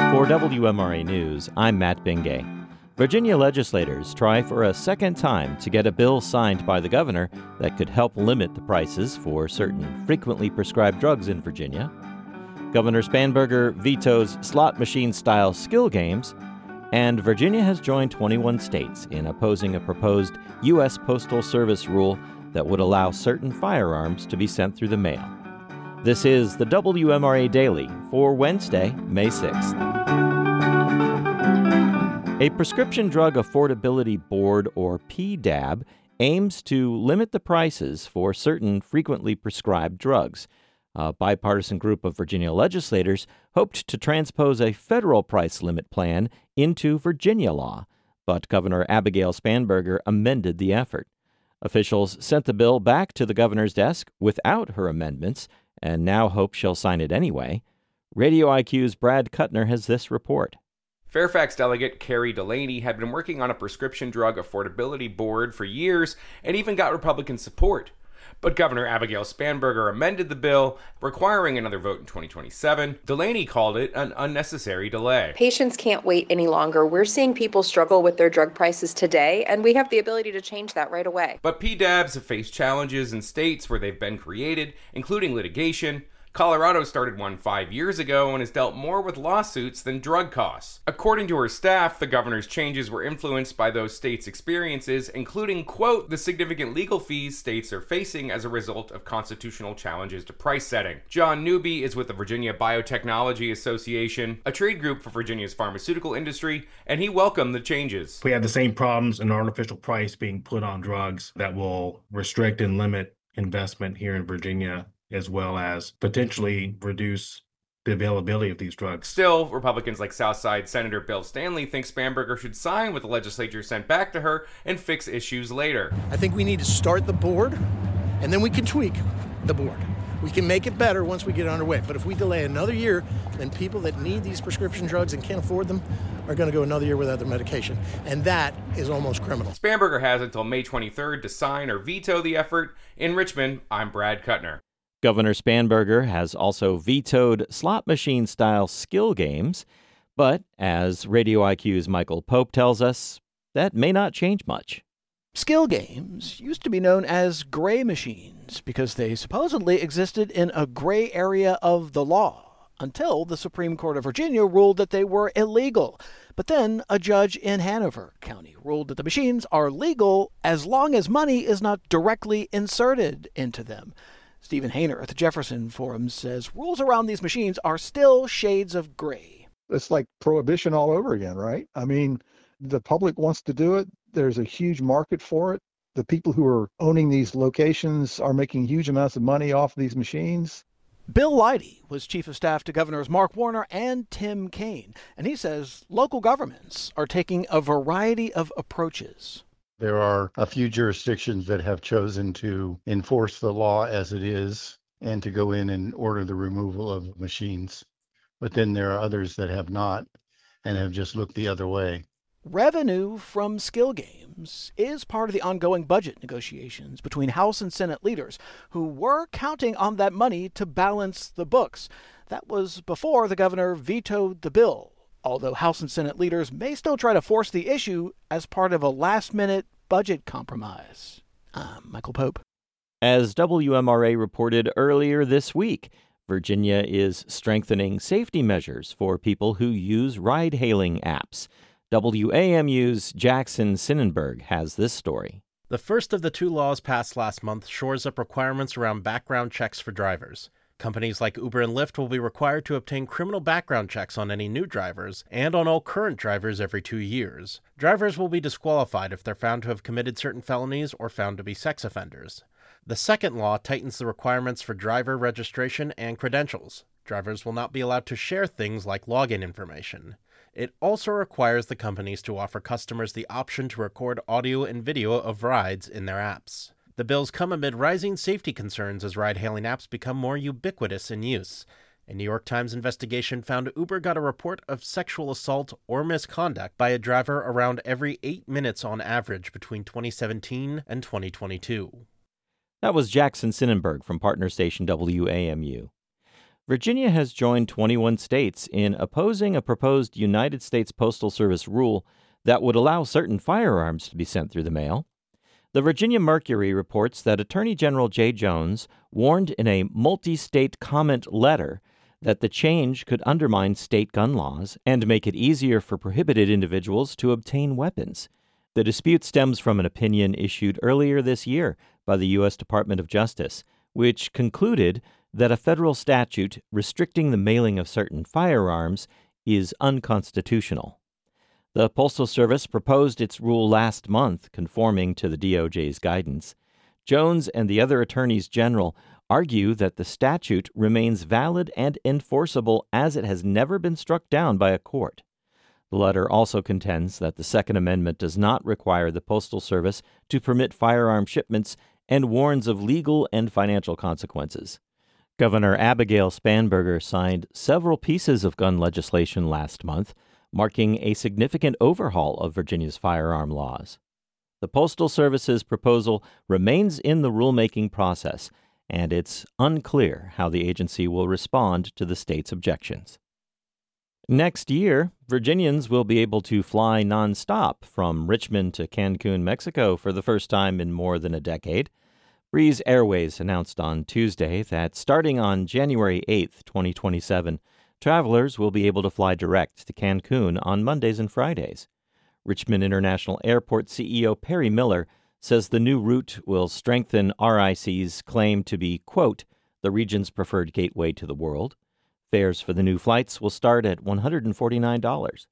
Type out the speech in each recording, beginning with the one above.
For WMRA News, I'm Matt Bingay. Virginia legislators try for a second time to get a bill signed by the governor that could help limit the prices for certain frequently prescribed drugs in Virginia. Governor Spanberger vetoes slot machine-style skill games, and Virginia has joined 21 states in opposing a proposed U.S. Postal Service rule that would allow certain firearms to be sent through the mail. This is the WMRA Daily for Wednesday, May 6th. A Prescription Drug Affordability Board, or PDAB, aims to limit the prices for certain frequently prescribed drugs. A bipartisan group of Virginia legislators hoped to transpose a federal price limit plan into Virginia law, but Governor Abigail Spanberger amended the effort. Officials sent the bill back to the governor's desk without her amendments, and now hope she'll sign it anyway. Radio IQ's Brad Kuttner has this report. Fairfax delegate Carrie Delaney had been working on a prescription drug affordability board for years and even got Republican support. But Governor Abigail Spanberger amended the bill, requiring another vote in 2027. Delaney called it an unnecessary delay. Patients can't wait any longer. We're seeing people struggle with their drug prices today, and we have the ability to change that right away. But PDABs have faced challenges in states where they've been created, including litigation. Colorado started one 5 years ago and has dealt more with lawsuits than drug costs. According to her staff, the governor's changes were influenced by those states' experiences, including, quote, the significant legal fees states are facing as a result of constitutional challenges to price setting. John Newby is with the Virginia Biotechnology Association, a trade group for Virginia's pharmaceutical industry, and he welcomed the changes. We have the same problems in artificial price being put on drugs that will restrict and limit investment here in Virginia, as well as potentially reduce the availability of these drugs. Still, Republicans like Southside Senator Bill Stanley think Spanberger should sign what the legislature sent back to her and fix issues later. I think we need to start the board, and then we can tweak the board. We can make it better once we get underway. But if we delay another year, then people that need these prescription drugs and can't afford them are going to go another year without their medication. And that is almost criminal. Spanberger has until May 23rd to sign or veto the effort. In Richmond, I'm Brad Kuttner. Governor Spanberger has also vetoed slot machine-style skill games, but as Radio IQ's Michael Pope tells us, that may not change much. Skill games used to be known as gray machines because they supposedly existed in a gray area of the law until the Supreme Court of Virginia ruled that they were illegal. But then a judge in Hanover County ruled that the machines are legal as long as money is not directly inserted into them. Stephen Hainer at the Jefferson Forum says rules around these machines are still shades of gray. It's like prohibition all over again, right? I mean, the public wants to do it. There's a huge market for it. The people who are owning these locations are making huge amounts of money off these machines. Bill Leidy was chief of staff to Governors Mark Warner and Tim Kaine, and he says local governments are taking a variety of approaches. There are a few jurisdictions that have chosen to enforce the law as it is and to go in and order the removal of machines. But then there are others that have not and have just looked the other way. Revenue from skill games is part of the ongoing budget negotiations between House and Senate leaders who were counting on that money to balance the books. That was before the governor vetoed the bill, although House and Senate leaders may still try to force the issue as part of a last-minute budget compromise. I'm Michael Pope. As WMRA reported earlier this week, Virginia is strengthening safety measures for people who use ride-hailing apps. WAMU's Jackson Sinnenberg has this story. The first of the two laws passed last month shores up requirements around background checks for drivers. Companies like Uber and Lyft will be required to obtain criminal background checks on any new drivers and on all current drivers every 2 years. Drivers will be disqualified if they're found to have committed certain felonies or found to be sex offenders. The second law tightens the requirements for driver registration and credentials. Drivers will not be allowed to share things like login information. It also requires the companies to offer customers the option to record audio and video of rides in their apps. The bills come amid rising safety concerns as ride-hailing apps become more ubiquitous in use. A New York Times investigation found Uber got a report of sexual assault or misconduct by a driver around every 8 minutes on average between 2017 and 2022. That was Jackson Sinnenberg from partner station WAMU. Virginia has joined 21 states in opposing a proposed United States Postal Service rule that would allow certain firearms to be sent through the mail. The Virginia Mercury reports that Attorney General Jay Jones warned in a multi-state comment letter that the change could undermine state gun laws and make it easier for prohibited individuals to obtain weapons. The dispute stems from an opinion issued earlier this year by the U.S. Department of Justice, which concluded that a federal statute restricting the mailing of certain firearms is unconstitutional. The Postal Service proposed its rule last month, conforming to the DOJ's guidance. Jones and the other attorneys general argue that the statute remains valid and enforceable as it has never been struck down by a court. The letter also contends that the Second Amendment does not require the Postal Service to permit firearm shipments and warns of legal and financial consequences. Governor Abigail Spanberger signed several pieces of gun legislation last month, marking a significant overhaul of Virginia's firearm laws. The Postal Service's proposal remains in the rulemaking process, and it's unclear how the agency will respond to the state's objections. Next year, Virginians will be able to fly nonstop from Richmond to Cancun, Mexico for the first time in more than a decade. Breeze Airways announced on Tuesday that starting on January 8, 2027, travelers will be able to fly direct to Cancun on Mondays and Fridays. Richmond International Airport CEO Perry Miller says the new route will strengthen RIC's claim to be, quote, the region's preferred gateway to the world. Fares for the new flights will start at $149.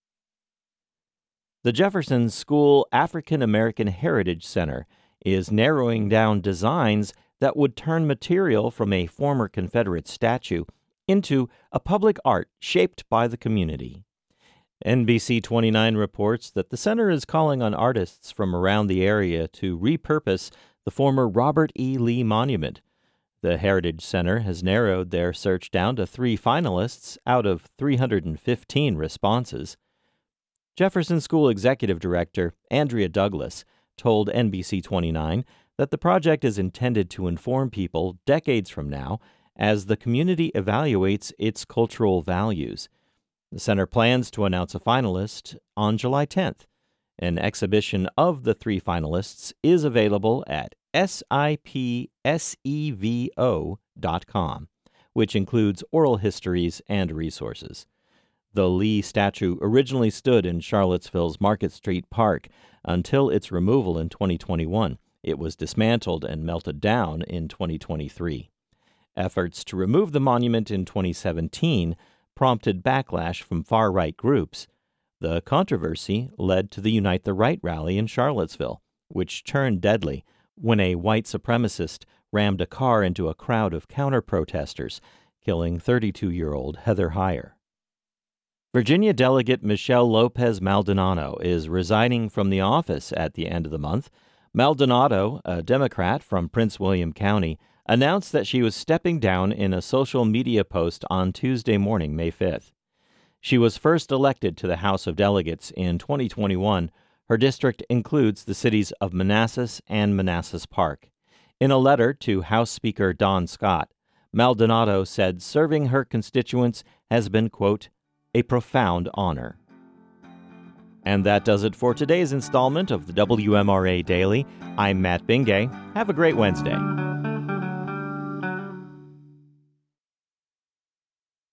The Jefferson School African American Heritage Center is narrowing down designs that would turn material from a former Confederate statue into a public art shaped by the community. NBC 29 reports that the center is calling on artists from around the area to repurpose the former Robert E. Lee Monument. The Heritage Center has narrowed their search down to 3 finalists out of 315 responses. Jefferson School Executive Director Andrea Douglas told NBC 29 that the project is intended to inform people decades from now as the community evaluates its cultural values. The center plans to announce a finalist on July 10th. An exhibition of the 3 finalists is available at sipsevo.com, which includes oral histories and resources. The Lee statue originally stood in Charlottesville's Market Street Park until its removal in 2021. It was dismantled and melted down in 2023. Efforts to remove the monument in 2017 prompted backlash from far-right groups. The controversy led to the Unite the Right rally in Charlottesville, which turned deadly when a white supremacist rammed a car into a crowd of counter-protesters, killing 32-year-old Heather Heyer. Virginia Delegate Michelle Lopez Maldonado is resigning from the office at the end of the month. Maldonado, a Democrat from Prince William County, announced that she was stepping down in a social media post on Tuesday morning, May 5th. She was first elected to the House of Delegates in 2021. Her district includes the cities of Manassas and Manassas Park. In a letter to House Speaker Don Scott, Maldonado said serving her constituents has been, quote, a profound honor. And that does it for today's installment of the WMRA Daily. I'm Matt Bingay. Have a great Wednesday.